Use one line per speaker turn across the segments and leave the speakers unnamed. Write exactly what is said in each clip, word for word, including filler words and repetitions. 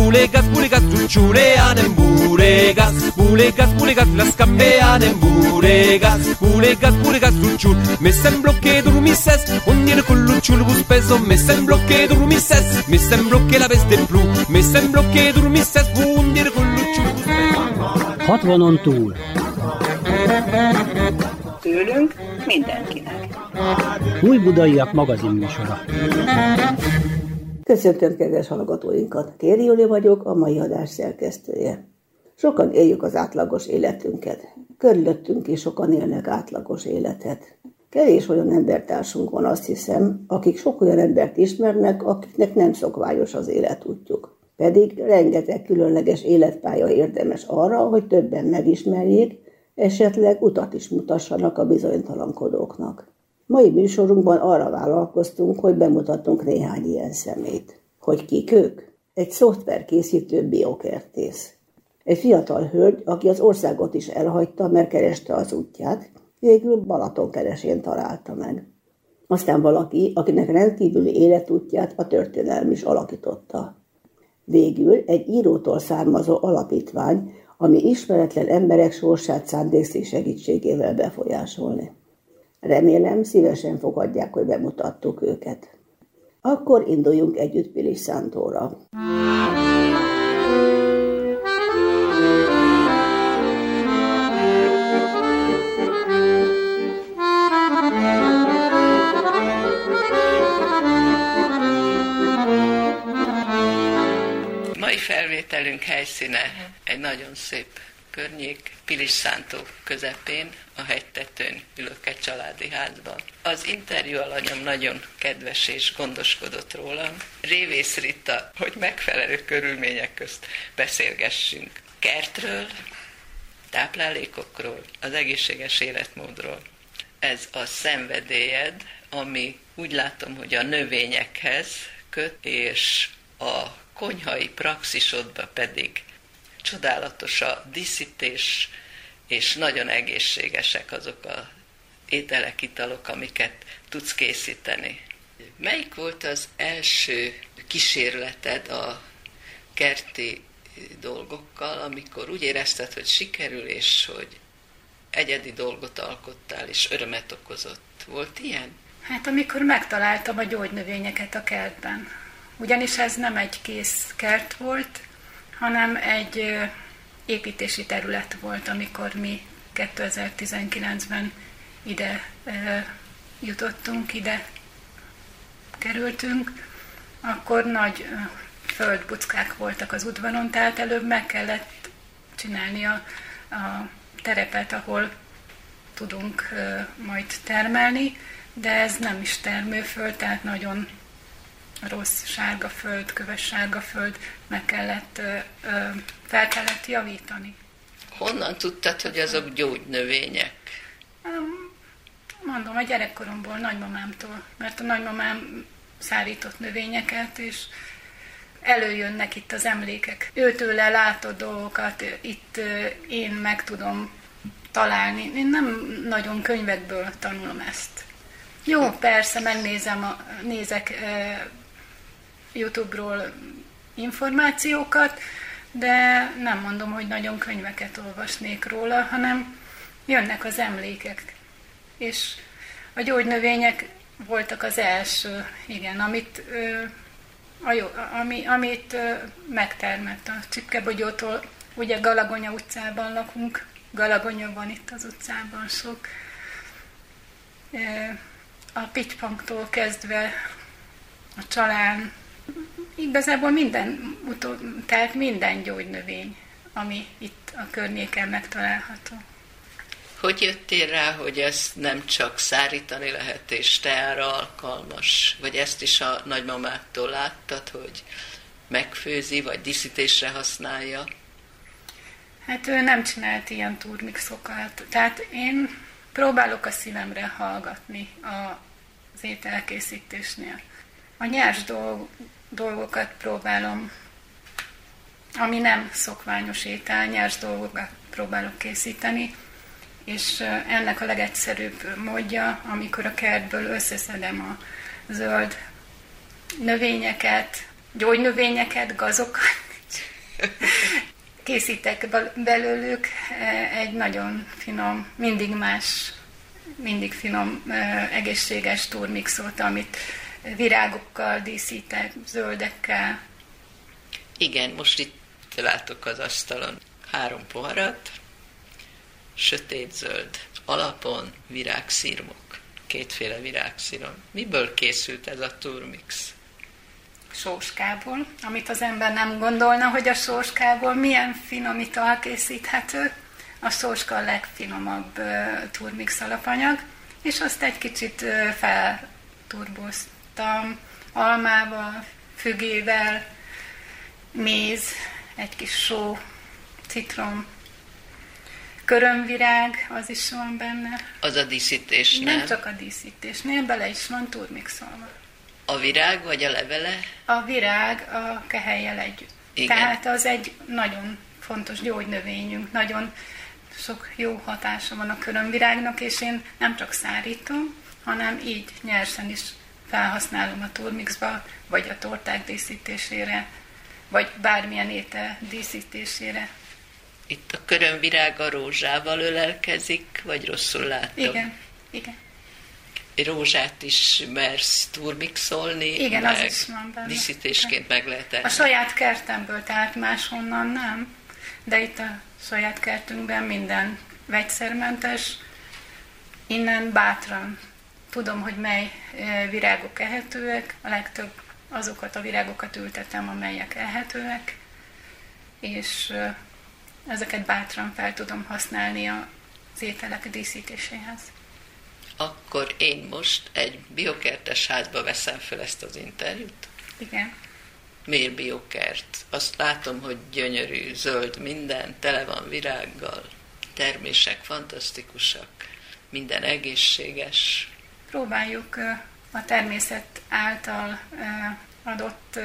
bulegas, bulegas, chuchurean en bulegas, bulegas, bulegas, las campean en bulegas, bulegas, bulegas, chuchul, me semblo que dormises, un día con luchul bus peso, me semblo que dormises, me semblo que la ves de plu, me semblo que dormises, un día con luchul bus peso.
hatvanon túl.
Tőlünk mindenkinek.
Újbudaiak magazinműsora.
Köszöntöm kedves hallgatóinkat! Kéri Júli vagyok, a mai adás szerkesztője. Sokan éljük az átlagos életünket. Körülöttünk is sokan élnek átlagos életet. Kevés olyan embertársunk van, azt hiszem, akik sok olyan embert ismernek, akiknek nem szokványos az életútjuk. Pedig rengeteg különleges életpálya érdemes arra, hogy többen megismerjék, esetleg utat is mutassanak a bizonytalankodóknak. Mai műsorunkban arra vállalkoztunk, hogy bemutatunk néhány ilyen szemét. Hogy kik ők? Egy szoftverkészítő biokertész. Egy fiatal hölgy, aki az országot is elhagyta, mert kereste az útját, végül Balatonkeresén találta meg. Aztán valaki, akinek rendkívüli életútját a történelem is alakította. Végül egy írótól származó alapítvány, ami ismeretlen emberek sorsát szándékszik segítségével befolyásolni. Remélem, szívesen fogadják, hogy bemutattuk őket. Akkor induljunk együtt Pilis Szántóra.
Mai felvételünk helyszíne egy nagyon szép környék, Pilis Szántó közepén, a hegytetőn ülök egy családi házban. Az interjú alanyom nagyon kedves és gondoskodott rólam. Révész Rita, hogy megfelelő körülmények közt beszélgessünk kertről, táplálékokról, az egészséges életmódról. Ez a szenvedélyed, ami úgy látom, hogy a növényekhez köt, és a konyhai praxisodba pedig csodálatos a díszítés, és nagyon egészségesek azok az ételek, italok, amiket tudsz készíteni. Melyik volt az első kísérleted a kerti dolgokkal, amikor úgy érezted, hogy sikerül, és hogy egyedi dolgot alkottál, és örömet okozott? Volt ilyen?
Hát amikor megtaláltam a gyógynövényeket a kertben. Ugyanis ez nem egy kész kert volt, hanem egy építési terület volt, amikor mi kétezer-tizenkilencben ide e, jutottunk, ide kerültünk, akkor nagy e, földbuckák voltak az udvaron, tehát előbb meg kellett csinálni a, a terepet, ahol tudunk e, majd termelni, de ez nem is termőföld, tehát nagyon rossz sárga föld, köves sárga föld, meg kellett, ö, ö, fel kellett javítani.
Honnan tudtad, hogy azok gyógynövények?
Mondom, a gyerekkoromból, nagymamámtól, mert a nagymamám szárított növényeket, és előjönnek itt az emlékek. Őtőle látott dolgokat itt én meg tudom találni. Én nem nagyon könyvekből tanulom ezt. Jó, persze, megnézem, a, nézek e, YouTube-ról információkat, de nem mondom, hogy nagyon könyveket olvasnék róla, hanem jönnek az emlékek. És a gyógynövények voltak az első, igen, amit, ö, a jó, ami, amit ö, megtermett a Csipkebogyótól. Ugye Galagonya utcában lakunk, Galagonya van itt az utcában sok. A pitypanktól kezdve a csalán, igazából minden, tehát minden gyógynövény, ami itt a környéken megtalálható.
Hogy jöttél rá, hogy ezt nem csak szárítani lehet és teára alkalmas, vagy ezt is a nagymamától láttad, hogy megfőzi, vagy díszítésre használja?
Hát ő nem csinált ilyen turmixokat, tehát én próbálok a szívemre hallgatni az ételkészítésnél. A nyers dolgokat próbálom, ami nem szokványos étel, nyers dolgokat próbálok készíteni, és ennek a legegyszerűbb módja, amikor a kertből összeszedem a zöld növényeket, gyógynövényeket, gazokat, Készítek belőlük egy nagyon finom, mindig más, mindig finom, egészséges turmixot, amit virágokkal díszítek, zöldekkel.
Igen, most itt látok az asztalon három poharat, sötétzöld alapon virágszirmok, kétféle virágszíron. Miből készült ez a turmix?
Sóskából, amit az ember nem gondolna, hogy a sóskából milyen finom ital készíthető. A sóska a legfinomabb uh, turmix alapanyag, és azt egy kicsit uh, felturboztam almával, fügével, méz, egy kis só, citrom, körömvirág, az is van benne.
Az a díszítés, nem?
Nem csak a díszítésnél, bele is van turmixolva.
A virág vagy a levele?
A virág a kehelyjel együtt.
Igen.
Tehát az egy nagyon fontos gyógynövényünk, nagyon sok jó hatása van a körömvirágnak, és én nem csak szárítom, hanem így nyersen is felhasználom a turmixba, vagy a torták díszítésére, vagy bármilyen étel díszítésére.
Itt a körömvirág a rózsával ölelkezik, vagy rosszul látom?
Igen, igen.
Rózsát is mersz turmixolni,
Igen,
meg
az is van benne.
díszítésként meg lehet enni.
A saját kertemből, tehát máshonnan nem, de itt a saját kertünkben minden vegyszermentes, innen bátran tudom, hogy mely virágok ehetőek, a legtöbb azokat a virágokat ültetem, amelyek ehetőek, és ezeket bátran fel tudom használni az ételek díszítéséhez.
Akkor én most egy biokertes házba veszem fel ezt az interjút?
Igen.
Miért biokert? Azt látom, hogy gyönyörű, zöld minden, tele van virággal, termések fantasztikusak, minden egészséges.
Próbáljuk a természet által adott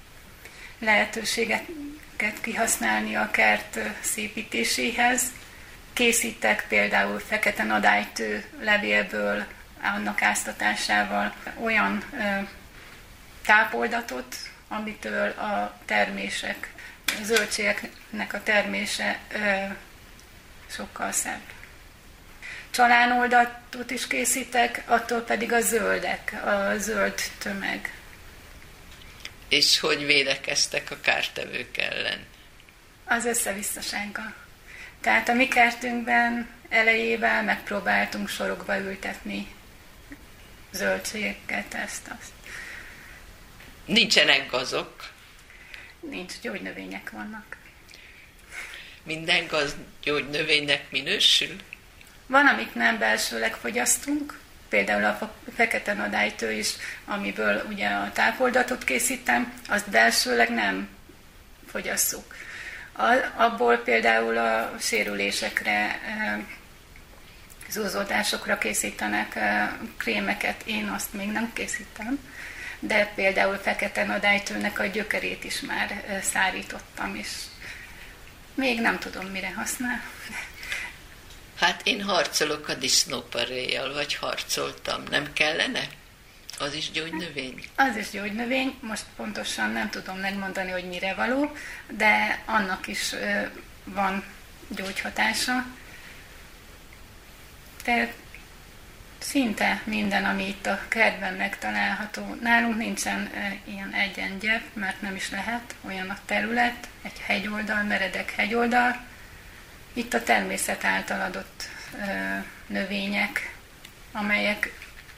lehetőségeket kihasználni a kert szépítéséhez. Készítek például fekete nadálytő levélből, annak áztatásával olyan tápoldatot, amitől a termések, a zöldségeknek a termése sokkal szebb. Csalánoldatot is készítek, attól pedig a zöldek, a zöld tömeg.
És hogy védekeztek a kártevők ellen?
Az összevisszasággal. Tehát a mi kertünkben elejében megpróbáltunk sorokba ültetni zöldségeket, ezt-azt.
Nincsenek gazok?
Nincs, gyógynövények vannak.
Minden gaz gyógynövénynek minősül?
Van, amit nem belsőleg fogyasztunk, például a fekete nadálytő is, amiből ugye a tápoldatot készítem, azt belsőleg nem fogyasszuk. Abból például a sérülésekre, zúzódásokra készítenek krémeket, én azt még nem készítem, de például fekete nadálytőnek a gyökerét is már szárítottam, és még nem tudom, mire használ.
Hát én harcolok a disznóparéjjal, vagy harcoltam. Nem kellene? Az is gyógynövény?
Az is gyógynövény, most pontosan nem tudom megmondani, hogy mire való, de annak is ö, van gyógyhatása. Tehát szinte minden, ami itt a kertben megtalálható. Nálunk nincsen ö, ilyen egyengyep, mert nem is lehet, olyan a terület, egy hegyoldal, meredek hegyoldal. Itt a természet által adott ö, növények, amelyek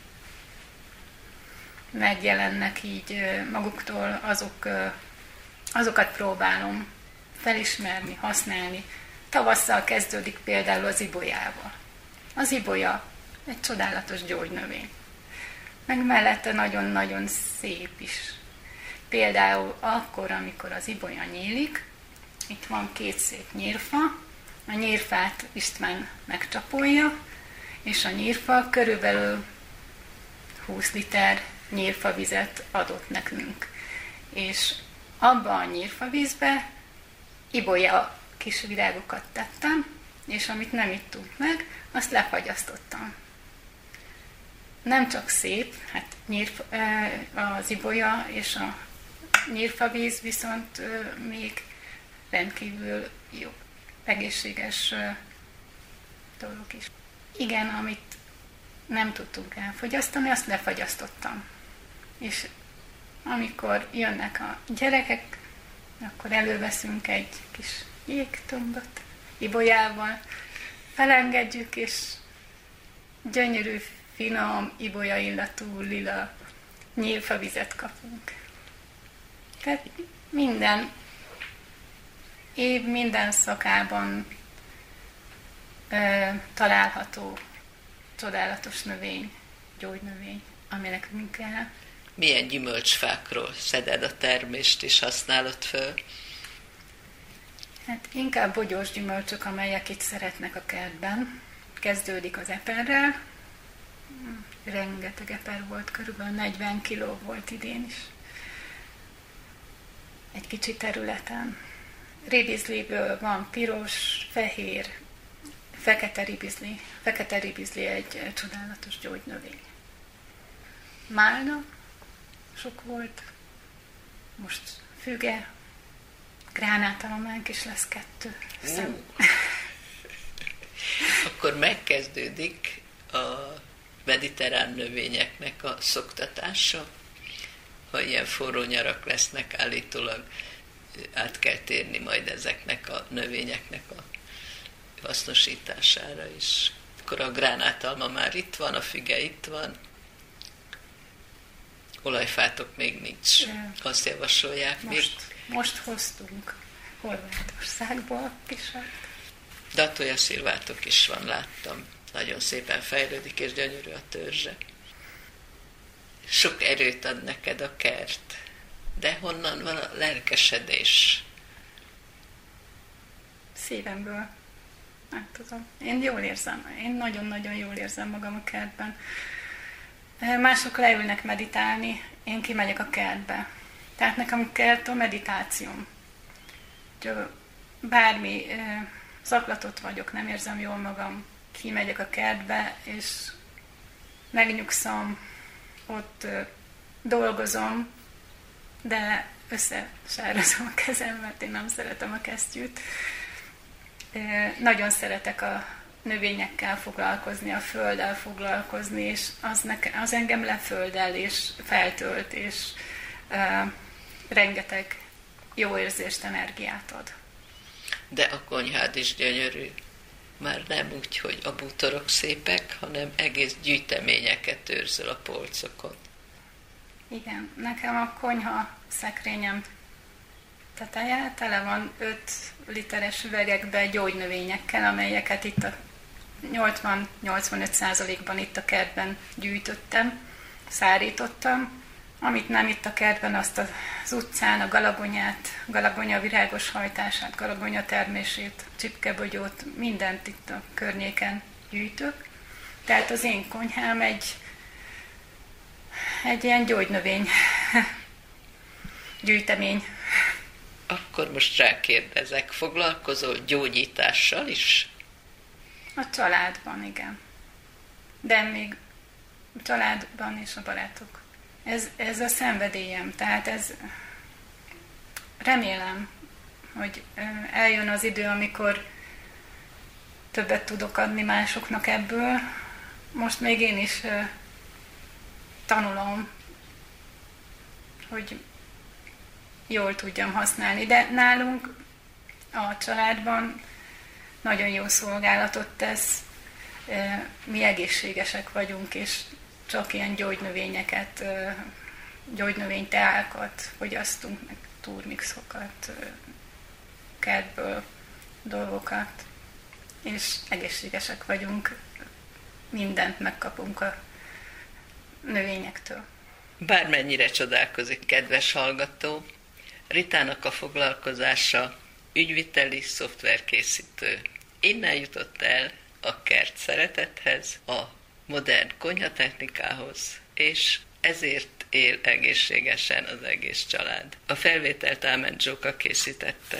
megjelennek így maguktól, azok, azokat próbálom felismerni, használni. Tavasszal kezdődik például az ibolyával. Az ibolya egy csodálatos gyógynövény. Meg mellette nagyon-nagyon szép is. Például akkor, amikor az ibolya nyílik, itt van két szép nyírfa, a nyírfát István megcsapolja, és a nyírfa körülbelül húsz liter nyírfavizet adott nekünk. És abba a nyírfavízbe ibolya kis virágokat tettem, és amit nem ittunk meg, azt lefagyasztottam. Nem csak szép, hát nyírfa, az ibolya és a nyírfavíz viszont még rendkívül jó, egészséges dolog is. Igen, amit nem tudtunk elfogyasztani, azt lefagyasztottam. És amikor jönnek a gyerekek, akkor előveszünk egy kis jégtömböt ibolyával, felengedjük, és gyönyörű, finom, ibolya illatú, lila nyílfavizet kapunk. Tehát minden év, minden szakában ö, található csodálatos növény, gyógynövény, ami nekünk kell.
Milyen gyümölcsfákról szeded a termést és használod föl?
Hát inkább bogyós gyümölcsök, amelyek itt szeretnek a kertben. Kezdődik az eperrel. Rengeteg eper volt, körülbelül negyven kiló volt idén is. Egy kicsi területen. Ribizliből van piros, fehér, fekete ribizli. Fekete ribizli egy csodálatos gyógynövény. Málna sok volt, most füge, gránátalománk is lesz kettő.
Uh. Akkor megkezdődik a mediterrán növényeknek a szoktatása. Ha ilyen forró nyarak lesznek, állítólag át kell térni majd ezeknek a növényeknek a hasznosítására is. Akkor a gránátalma már itt van, a füge itt van, olajfátok még nincs. Azt javasolják
most,
még.
Most hoztunk Horvátországból kisat.
De a tojaszilvátok is van, láttam. Nagyon szépen fejlődik, és gyönyörű a törzse. Sok erőt ad neked a kert. De honnan van a lelkesedés?
Szívemből. Nem tudom. Én jól érzem. Én nagyon-nagyon jól érzem magam a kertben. Mások leülnek meditálni, én kimegyek a kertbe. Tehát nekem a kert a meditációm. Bármi zaklatott vagyok, nem érzem jól magam, kimegyek a kertbe, és megnyugszom, ott dolgozom, de összesározom a kezem, mert én nem szeretem a kesztyűt. Nagyon szeretek a növényekkel foglalkozni, a földdel foglalkozni, és az, neke, az engem leföldel, és feltölt, és uh, rengeteg jó érzést, energiát ad.
De a konyhád is gyönyörű. Már nem úgy, hogy a bútorok szépek, hanem egész gyűjteményeket őrzöl a polcokon.
Igen, nekem a konyha szekrényem teteje tele van öt literes üvegekbe gyógynövényekkel, amelyeket itt a nyolcvan-nyolcvanöt százalékban itt a kertben gyűjtöttem, szárítottam. Amit nem itt a kertben, azt az utcán a galagonyát, galagonya virágos hajtását, galagonya termését, csipkebogyót, mindent itt a környéken gyűjtök. Tehát az én konyhám egy, egy ilyen gyógynövény gyűjtemény.
Akkor most rákérdezek, foglalkozol gyógyítással is?
A családban, igen. De még a családban és a barátok. Ez, ez a szenvedélyem, tehát ez remélem, hogy eljön az idő, amikor többet tudok adni másoknak ebből. Most még én is tanulom, hogy jól tudjam használni, de nálunk a családban nagyon jó szolgálatot tesz, mi egészségesek vagyunk, és csak ilyen gyógynövényeket, gyógynövényteákat fogyasztunk, meg turmixokat, kertből dolgokat, és egészségesek vagyunk, mindent megkapunk a növényektől.
Bármennyire csodálkozik, kedves hallgató, Ritának a foglalkozása ügyviteli szoftverkészítő. Innen jutott el a kert szeretethez, a modern konyhatechnikához, és ezért él egészségesen az egész család. A felvételt Ámen Zsóka készítette.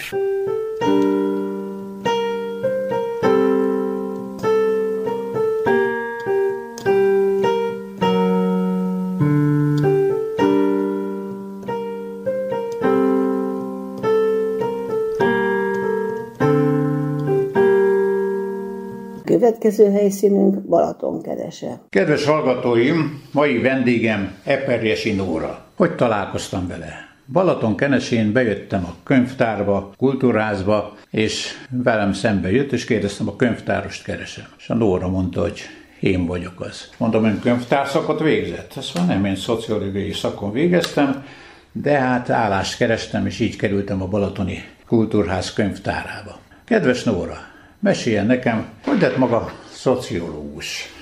Következő helyszínünk Balatonkerese.
Kedves hallgatóim, mai vendégem Eperjesi Nóra. Hogy találkoztam vele? Balatonkeresén bejöttem a könyvtárba, kultúrházba, és velem szembe jött, és kérdeztem, a könyvtárost keresem. És a Nóra mondta, hogy én vagyok az. Mondom, ön könyvtárszakot végzett? Azt mondja, nem, én szociológiai szakon végeztem, de hát állást kerestem, és így kerültem a Balatoni Kultúrház könyvtárába. Kedves Nóra, meséljen nekem, hogy lett maga szociológus?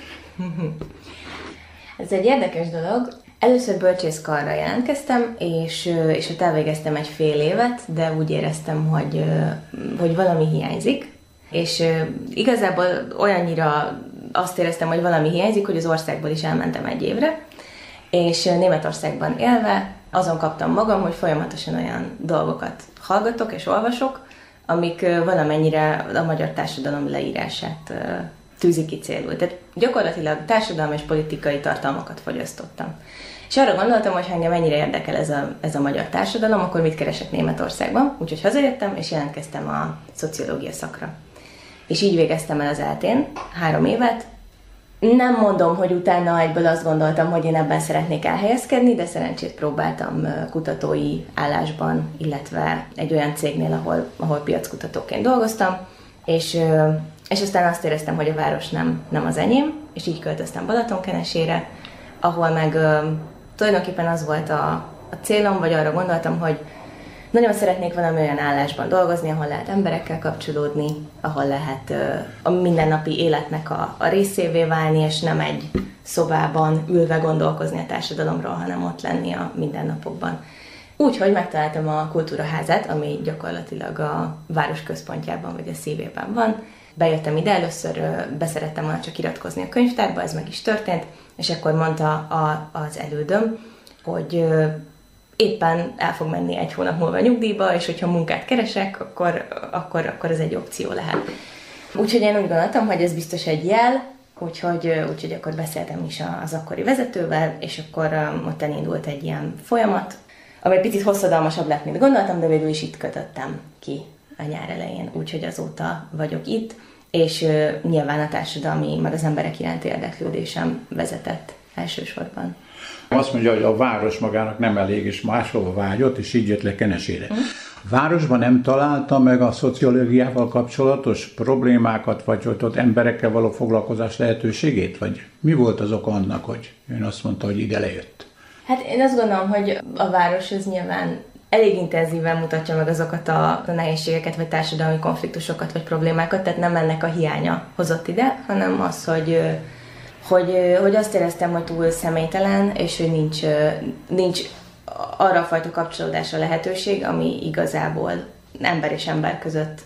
Ez egy érdekes dolog. Először bölcsészkarra jelentkeztem, és, és ott elvégeztem egy fél évet, de úgy éreztem, hogy, hogy valami hiányzik. És igazából olyannyira azt éreztem, hogy valami hiányzik, hogy az országból is elmentem egy évre, és Németországban élve azon kaptam magam, hogy folyamatosan olyan dolgokat hallgatok és olvasok, amik valamennyire a magyar társadalom leírását tűzik ki célul. Tehát gyakorlatilag társadalmi és politikai tartalmakat fogyasztottam. És arra gondoltam, hogy ha engem mennyire érdekel ez a, ez a magyar társadalom, akkor mit keresek Németországban. Úgyhogy hazajöttem, és jelentkeztem a szociológia szakra. És így végeztem el az eltén három évet. Nem mondom, hogy utána egyből azt gondoltam, hogy én ebben szeretnék elhelyezkedni, de szerencsét próbáltam kutatói állásban, illetve egy olyan cégnél, ahol, ahol piackutatóként dolgoztam, és, és aztán azt éreztem, hogy a város nem, nem az enyém, és így költöztem Balatonkeresére, ahol meg tulajdonképpen az volt a, a célom, vagy arra gondoltam, hogy nagyon szeretnék valami olyan állásban dolgozni, ahol lehet emberekkel kapcsolódni, ahol lehet a mindennapi életnek a, a részévé válni, és nem egy szobában ülve gondolkozni a társadalomról, hanem ott lenni a mindennapokban. Úgyhogy megtaláltam a Kultúraházát, ami gyakorlatilag a város központjában, vagy a szívében van. Bejöttem ide, először beszerettem volna csak iratkozni a könyvtárba, ez meg is történt, és akkor mondta a, az elődöm, hogy éppen el fog menni egy hónap múlva nyugdíjba, és hogyha munkát keresek, akkor, akkor, akkor ez egy opció lehet. Úgyhogy én úgy gondoltam, hogy ez biztos egy jel, úgyhogy, úgyhogy akkor beszéltem is az akkori vezetővel, és akkor ott elindult egy ilyen folyamat, ami egy picit hosszadalmasabb lett, mint gondoltam, de végül is itt kötöttem ki a nyár elején, úgyhogy azóta vagyok itt, és nyilván a társadalmi, meg az emberek iránti érdeklődésem vezetett elsősorban.
Azt mondja, hogy a város magának nem elég, és máshova vágyott, és így jött le Kenesére. Mm. A városban nem találta meg a szociológiával kapcsolatos problémákat, vagy hogy ott emberekkel való foglalkozás lehetőségét? Vagy mi volt az oka annak, hogy ön azt mondta, hogy ide lejött?
Hát én azt gondolom, hogy a város az nyilván elég intenzíven mutatja meg azokat a nehézségeket, vagy társadalmi konfliktusokat, vagy problémákat, tehát nem ennek a hiánya hozott ide, hanem az, hogy Hogy, hogy azt éreztem, hogy túl személytelen, és hogy nincs, nincs arra a fajta kapcsolódásra lehetőség, ami igazából ember és ember között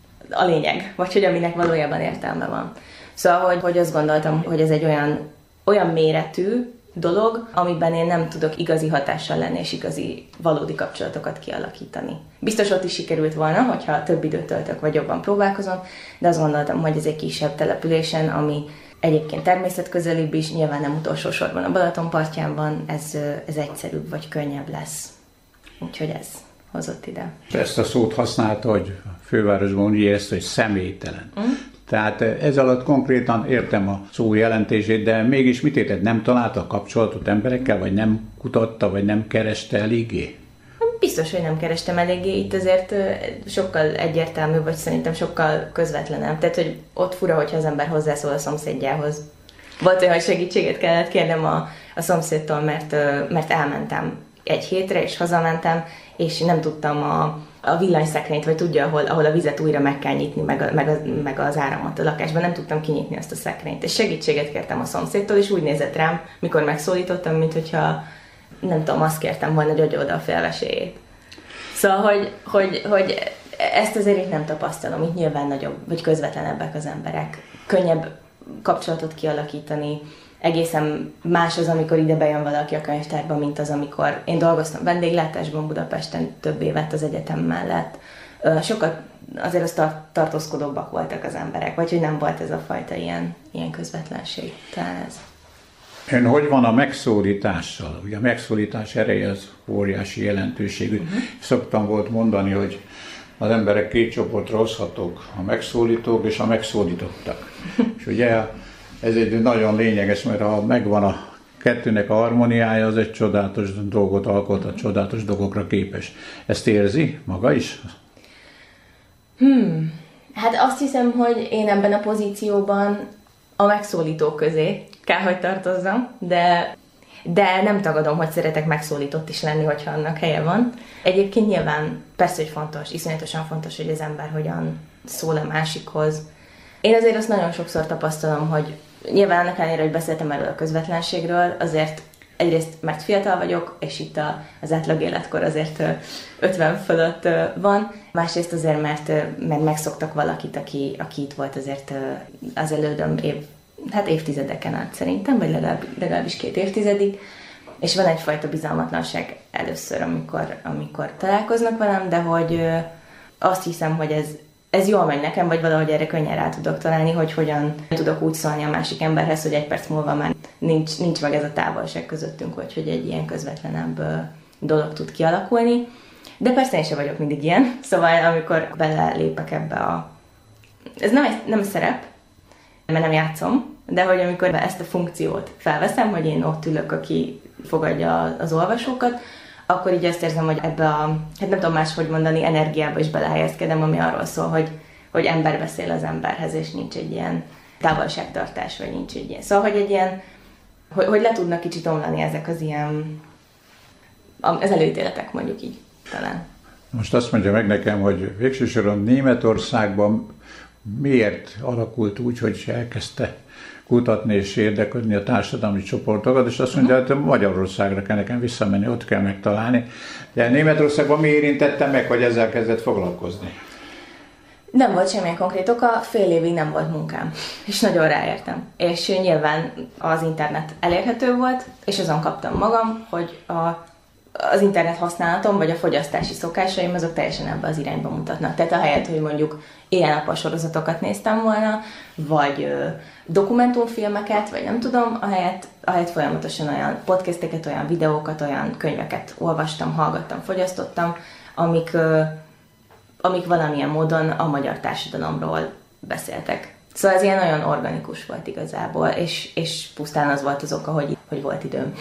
a lényeg, vagy hogy aminek valójában értelme van. Szóval, hogy, hogy azt gondoltam, hogy ez egy olyan, olyan méretű dolog, amiben én nem tudok igazi hatással lenni, és igazi, valódi kapcsolatokat kialakítani. Biztos ott is sikerült volna, hogyha több időt töltök, vagy jobban próbálkozom, de azt gondoltam, hogy ez egy kisebb településen, ami egyébként természetközelibb is, nyilván nem utolsó sorban a Balaton partján van, ez, ez egyszerűbb vagy könnyebb lesz. Úgyhogy ez hozott ide.
Ezt a szót használta, hogy a fővárosban úgy érezte, hogy személytelen. Mm. Tehát ez alatt konkrétan értem a szó jelentését, de mégis mit érted? Nem találta a kapcsolatot emberekkel, vagy nem kutatta, vagy nem kereste eléggé?
Biztos, hogy nem kerestem eléggé, itt azért sokkal egyértelműbb, vagy szerintem sokkal közvetlenebb. Tehát, hogy ott fura, hogyha az ember hozzászól a szomszédjához. Volt olyan, hogy segítséget kellett kérnem a, a szomszédtól, mert, mert elmentem egy hétre, és hazamentem, és nem tudtam a, a villanyszekrényt, vagy tudja, ahol, ahol a vizet újra meg kell nyitni, meg, a, meg, a, meg az áramot a lakásban, nem tudtam kinyitni azt a szekrényt. És segítséget kértem a szomszédtól, és úgy nézett rám, mikor megszólítottam, mint hogyha nem tudom, azt kértem volna, hogy adja oda a félvesélyét. Szóval, hogy, hogy, hogy ezt azért itt nem tapasztalom, itt nyilván nagyobb, vagy közvetlenebbek az emberek. Könnyebb kapcsolatot kialakítani, egészen más az, amikor ide bejön valaki a könyvtárba, mint az, amikor én dolgoztam vendéglátásban Budapesten több évet az egyetem mellett. Sokat azért az tar- tartózkodóbbak voltak az emberek, vagy hogy nem volt ez a fajta ilyen, ilyen közvetlenség. Talán ez.
Ön hogy van a megszólítással? Ugye a megszólítás ereje az óriási jelentőségű. Uh-huh. Szoktam volt mondani, hogy az emberek két csoportra oszthatók, a megszólítók és a megszólítottak. És ugye ez egy nagyon lényeges, mert ha megvan a kettőnek a harmóniája, az egy csodálatos dolgot alkot, a csodálatos dolgokra képes. Ezt érzi maga is?
Hmm. Hát azt hiszem, hogy én ebben a pozícióban a megszólítók közé kell, hogy tartozzam, de, de nem tagadom, hogy szeretek megszólított is lenni, hogyha annak helye van. Egyébként nyilván persze, hogy fontos, iszonyatosan fontos, hogy az ember hogyan szól a másikhoz. Én azért azt nagyon sokszor tapasztalom, hogy nyilván annak ellenére, hogy beszéltem erről a közvetlenségről, azért egyrészt, mert fiatal vagyok, és itt a, az átlag életkor azért ötven fölött van, másrészt azért, mert, mert megszoktak valakit, aki, aki itt volt azért az elődöm év, hát évtizedeken át szerintem, vagy legalább, legalábbis két évtizedig, és van egyfajta bizalmatlanság először, amikor, amikor találkoznak velem, de hogy azt hiszem, hogy ez, ez jól megy nekem, vagy valahogy erre könnyen rá tudok találni, hogy hogyan tudok úgy szólni a másik emberhez, hogy egy perc múlva már nincs, nincs meg ez a távolság közöttünk, vagy hogy egy ilyen közvetlenebb dolog tud kialakulni. De persze én sem vagyok mindig ilyen, szóval amikor belelépek ebbe a... Ez nem, egy, nem szerep, mert nem játszom, de hogy amikor ezt a funkciót felveszem, hogy én ott ülök, aki fogadja az olvasókat, akkor így azt érzem, hogy ebbe a, hát nem tudom máshogy mondani, energiába is belehelyezkedem, ami arról szól, hogy, hogy ember beszél az emberhez, és nincs egy ilyen távolságtartás, vagy nincs egy ilyen. Szóval, hogy egy ilyen, hogy, hogy le tudnak kicsit omlani ezek az ilyen, az előítéletek, mondjuk így talán.
Most azt mondja meg nekem, hogy végső soron Németországban miért alakult úgy, hogy elkezdte kutatni és érdeklődni a társadalmi csoportokat, és azt mondja, hogy Magyarországra kell nekem visszamenni, ott kell megtalálni. De Németországban mi érintette meg, hogy ezzel kezdett foglalkozni?
Nem volt semmilyen konkrét oka, fél évig nem volt munkám, és nagyon ráértem. És nyilván az internet elérhető volt, és azon kaptam magam, hogy a az internet használatom, vagy a fogyasztási szokásaim, azok teljesen ebbe az irányba mutatnak. Tehát ahelyett, hogy mondjuk éjjel-nappal sorozatokat néztem volna, vagy ö, dokumentumfilmeket, vagy nem tudom, ahelyett, ahelyett folyamatosan olyan podcasteket, olyan videókat, olyan könyveket olvastam, hallgattam, fogyasztottam, amik, ö, amik valamilyen módon a magyar társadalomról beszéltek. Szóval ez ilyen nagyon organikus volt igazából, és, és pusztán az volt az oka, hogy, hogy volt időm.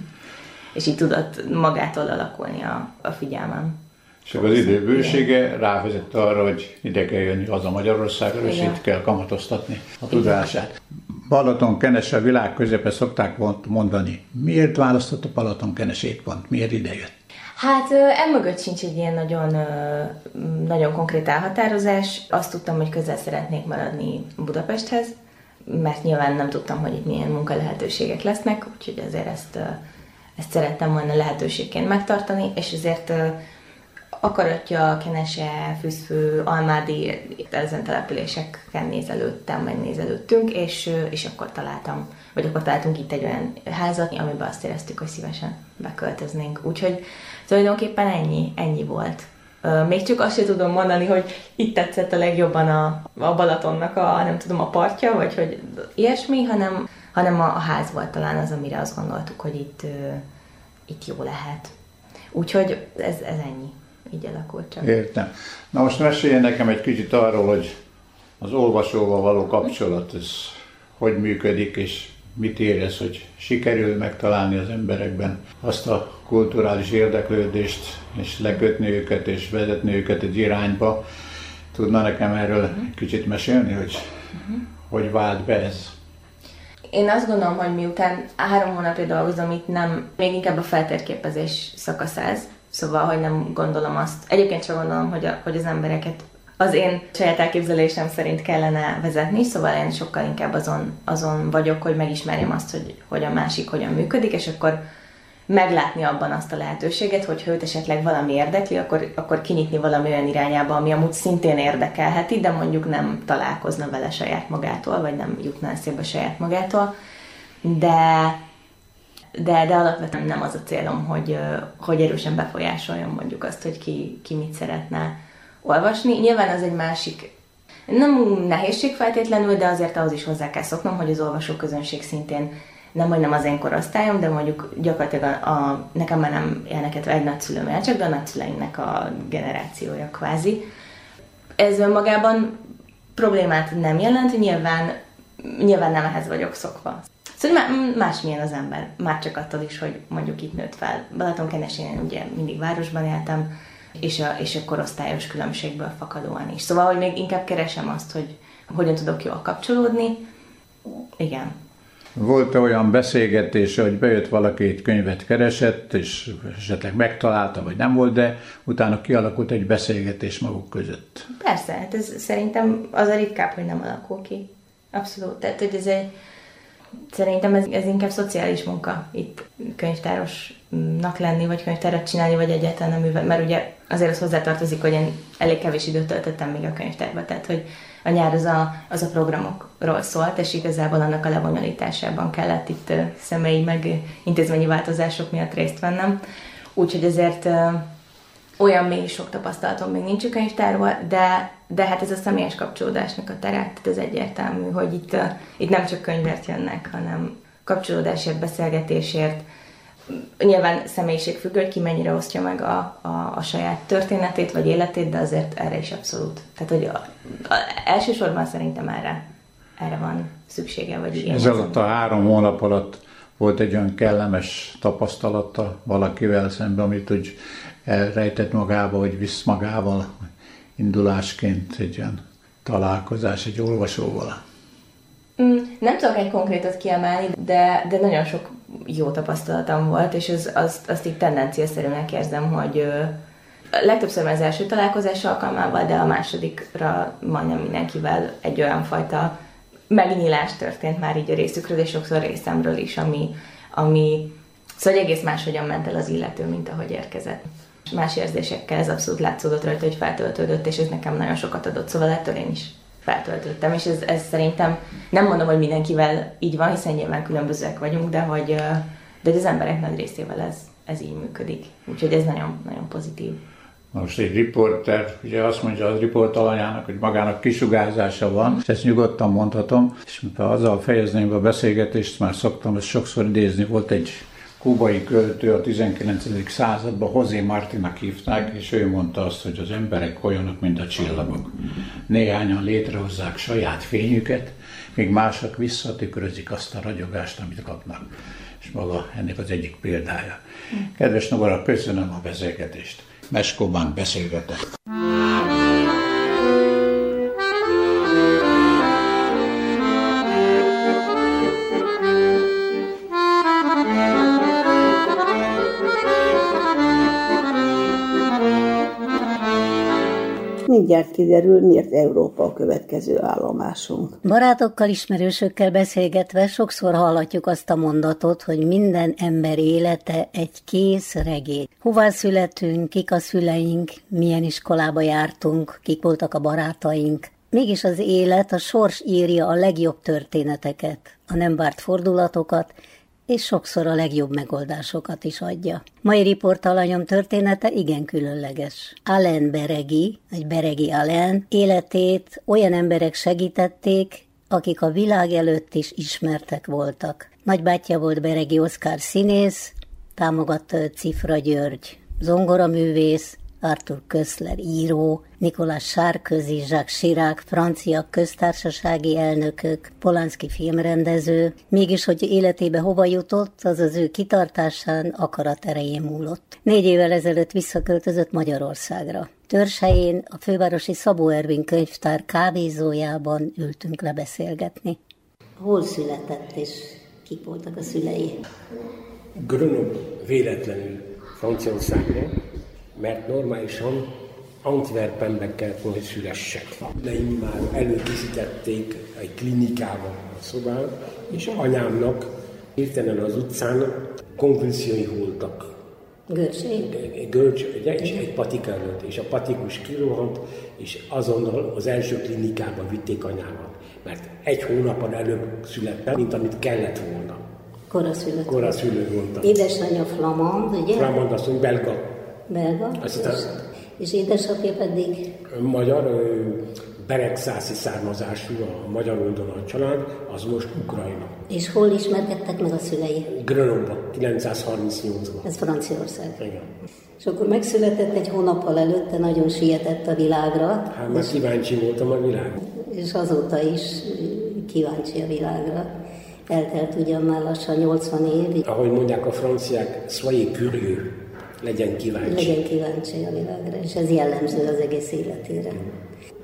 És így tudott magától alakulni a, a figyelmem.
És az idő bősége rávezette arra, hogy ide kell jönni haza Magyarországra, és itt kell kamatoztatni a tudását. Balatonkenes a világ közepe szokták mondani. Miért választott a Balatonkenesét pont? Miért ide jött?
Hát emögött sincs egy ilyen nagyon, nagyon konkrét elhatározás. Azt tudtam, hogy közel szeretnék maradni Budapesthez, mert nyilván nem tudtam, hogy itt milyen munkalehetőségek lesznek, úgyhogy azért ezt... Ezt szerettem volna lehetőségként megtartani, és ezért uh, Akaratja, Kenese, Füzfő, Almádi, ezen településeken nézelődtem, megnézelődtünk, és, és akkor találtam, vagy akkor találtunk itt egy olyan házat, amiben azt éreztük, hogy szívesen beköltöznénk. Úgyhogy tulajdonképpen ennyi, ennyi volt. Még csak azt sem tudom mondani, hogy itt tetszett a legjobban a, a Balatonnak a, nem tudom, a partja, vagy hogy ilyesmi, hanem, hanem a, a ház volt talán az, amire azt gondoltuk, hogy itt, itt jó lehet. Úgyhogy ez, ez ennyi. Így alakult csak.
Értem. Na most meséljen nekem egy kicsit arról, hogy az olvasóval való kapcsolat, ez hogy működik, és mit érez, hogy sikerül megtalálni az emberekben azt a kulturális érdeklődést, és lekötni őket, és vezetni őket egy irányba. Tudna nekem erről uh-huh. kicsit mesélni, hogy uh-huh. hogy vált be ez?
Én azt gondolom, hogy miután három hónapja dolgozom itt, nem, még inkább a feltérképezés szakasz ez. Szóval, hogy nem gondolom azt, egyébként sem gondolom, hogy, a, hogy az embereket az én saját elképzelésem szerint kellene vezetni, szóval én sokkal inkább azon, azon vagyok, hogy megismerjem azt, hogy, hogy a másik hogyan működik, és akkor meglátni abban azt a lehetőséget, hogy ha őt esetleg valami érdekli, akkor, akkor kinyitni valami olyan irányába, ami amúgy szintén érdekelheti, de mondjuk nem találkozna vele saját magától, vagy nem jutna eszébe saját magától. De... De, de alapvetően nem az a célom, hogy, hogy erősen befolyásoljon mondjuk azt, hogy ki, ki mit szeretne olvasni. Nyilván az egy másik, nem nehézség feltétlenül, de azért ahhoz is hozzá kell szoknom, hogy az olvasóközönség szintén nem majdnem az én korosztályom, de mondjuk gyakorlatilag a, a, nekem már nem élnek egy nagyszülőm el, csak de a nagyszüleimnek a generációja kvázi. Ez önmagában problémát nem jelent, nyilván, nyilván nem ehhez vagyok szokva. Szóval másmilyen az ember, már csak attól is, hogy mondjuk itt nőtt fel. Balatonkenesén ugye mindig városban éltem, és a, és a korosztályos különbségből fakadóan is. Szóval, hogy még inkább keresem azt, hogy hogyan tudok jól kapcsolódni. Igen.
Volt-e olyan beszélgetés, hogy bejött valaki, egy könyvet keresett, és esetleg megtalálta, vagy nem volt, de utána kialakult egy beszélgetés maguk között?
Persze, hát ez szerintem az a ritkább, hogy nem alakul ki. Abszolút. Tehát, hogy ez egy, szerintem ez, ez inkább szociális munka itt könyvtárosnak lenni, vagy könyvtárat csinálni, vagy egyáltalán nem művel, mert ugye azért az hozzátartozik, hogy én elég kevés időt töltöttem még a könyvtárba, tehát hogy a nyár az a, az a programokról szólt, és igazából annak a lebonyolításában kellett itt uh, személyi meg intézményi változások miatt részt vennem. Úgyhogy ezért uh, olyan mély sok tapasztalatom még nincs a könyvtárban, de, de hát ez a személyes kapcsolódásnak a tere, tehát ez egyértelmű, hogy itt, uh, itt nem csak könyvért jönnek, hanem kapcsolódásért, beszélgetésért. Nyilván személyiség függő, hogy ki mennyire osztja meg a, a, a saját történetét vagy életét, de azért erre is abszolút. Tehát, hogy a, a, elsősorban szerintem erre, erre van szüksége, vagy igény.
Ez alatt a három hónap alatt volt egy olyan kellemes tapasztalata valakivel szemben, amit úgy elrejtett magába, hogy visz magával indulásként egy olyan találkozás egy olvasóval.
Nem tudok egy konkrétot kiemelni, de, de nagyon sok jó tapasztalatom volt, és az, azt, azt így tendenciaszerűnek érzem, hogy ö, legtöbbször az első találkozás alkalmával, de a másodikra majdnem mindenkivel egy olyan fajta megnyílás történt már így a részükről, és sokszor részemről is, ami, ami szóval egész máshogyan ment el az illető, mint ahogy érkezett. Más érzésekkel ez abszolút látszódott rajta, hogy feltöltődött, és ez nekem nagyon sokat adott, szóval ettől én is feltöltöttem, és ez, ez szerintem, nem mondom, hogy mindenkivel így van, hiszen nyilván különbözőek vagyunk, de hogy, de az emberek nagy részével ez, ez így működik. Úgyhogy ez nagyon, nagyon pozitív.
Most egy riporter, ugye azt mondja a riportalanyának, hogy magának kisugárzása van, és ezt nyugodtan mondhatom, és azzal fejezném a beszélgetést, már szoktam ezt sokszor idézni, volt egy kubai költő a tizenkilencedik században, José Martinak hívták, és ő mondta azt, hogy az emberek olyanok, mint a csillagok. Néhányan létrehozzák saját fényüket, míg mások visszatükrözik azt a ragyogást, amit kapnak. És maga ennek az egyik példája. Kedves Nora, köszönöm a beszélgetést. Meskóban beszélgetett.
Mindjárt kiderül, miért Európa a következő állomásunk.
Barátokkal, ismerősökkel beszélgetve sokszor hallatjuk azt a mondatot, hogy minden ember élete egy kész regény. Hová születünk, kik a szüleink, milyen iskolába jártunk, kik voltak a barátaink. Mégis az élet, a sors írja a legjobb történeteket, a nem várt fordulatokat, és sokszor a legjobb megoldásokat is adja. Mai riportalanyom története igen különleges. Alain Beregi, vagy Beregi Alain életét olyan emberek segítették, akik a világ előtt is ismertek voltak. Nagybátyja volt Beregi Oszkár színész, támogatta Cifra György zongoraművész, Arthur Koestler író, Nicolas Sarkozy, Jacques Chirac, francia köztársasági elnökök, Polanski filmrendező, mégis, hogy életébe hova jutott, az az ő kitartásán, akarat erején múlott. Négy évvel ezelőtt visszaköltözött Magyarországra. Törzshelyén, a fővárosi Szabó Ervin könyvtár kávézójában ültünk le beszélgetni.
Hol született és kik voltak a szülei?
Grenoble véletlenül Franciaországban, mert normálisan Antwerpenben kellett volna, hogy szülessek. Neim már előkészítették egy klinikában a szobát, és anyámnak hirtelen az utcán konvulziói voltak.
Görcsei?
Görcs, ugye, és egy patika előtt, és a patikus kirohant, és azonnal az első klinikába vitték anyámat. Mert egy hónappal előbb születtem, mint amit kellett volna.
Koraszülött.
Koraszülő voltam.
Édesanyja flamand, ugye?
Flamand, azt mondja, belga.
Belga?
Aztán,
és, és édesapja pedig?
Magyar, beregszászi származású, a magyar oldalon a család, az most Ukrajna.
És hol ismerkedtek meg a szülei?
Grenoble, kilencszázharmincnyolcban.
Ez Franciaország.
Igen.
És akkor megszületett egy hónappal előtte, nagyon sietett a világra.
Hát már kíváncsi voltam a világra.
És azóta is kíváncsi a világra. Eltelt ugyan már lassan nyolcvan év.
Ahogy mondják a franciák, soyez curieux, legyen kíváncsi.
Legyen kíváncsi a világra, és ez jellemző az egész életére.